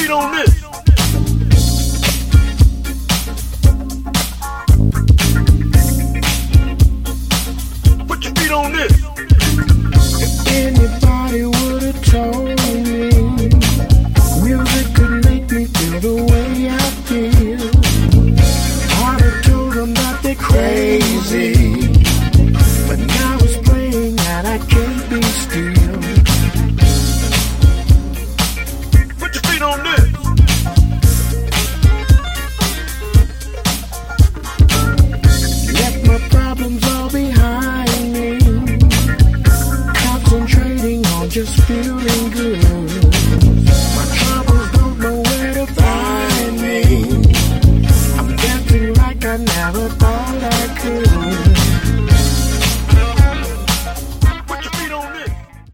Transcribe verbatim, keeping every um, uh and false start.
feet on this. Put your feet on this. If anybody would have told me music could make me feel the way I feel, I'd have told them that they're crazy. But now it's playing and I can't be still. Put your feet on this. Left my problems all behind me, concentrating on just feeling good.